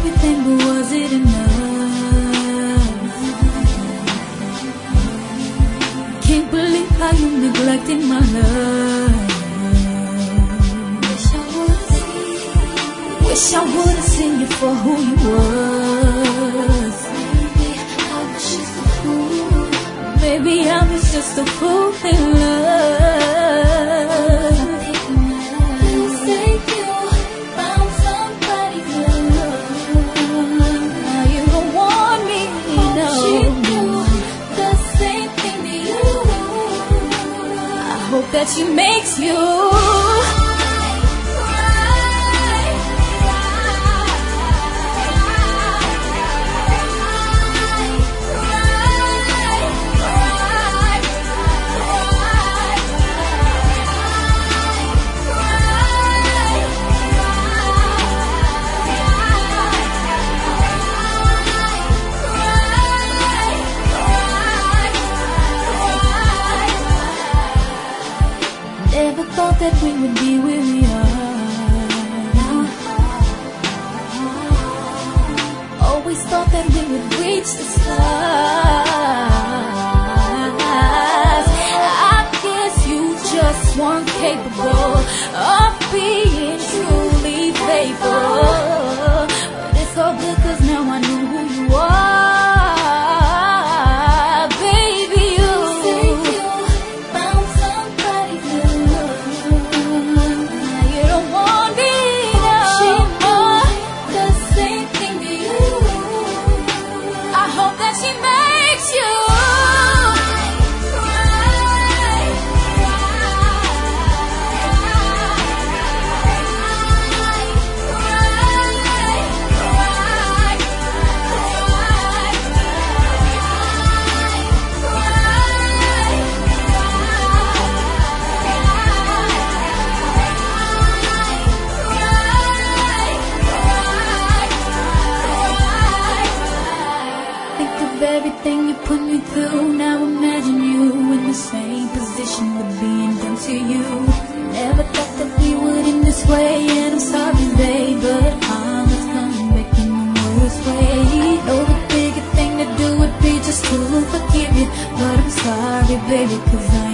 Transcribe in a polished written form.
everything, but was it enough? Can't believe how you neglected my love. Wish I would've seen you for who you was. Maybe I was just a fool in love. You say you found somebody new. Now you don't want me, no. She do the same thing to you. I hope that she makes you. Never thought that we would be where we are. Always thought that we would reach the stars. I guess you just weren't capable of being truly faithful. But it's all good, 'cause now I know who you are. Everything you put me through, now imagine you in the same position with being done to you. Never thought that we would end this way, and I'm sorry, babe, but karma's coming back in the worst way. Know the bigger thing to do would be just to forgive you, but I'm sorry, baby, 'cause I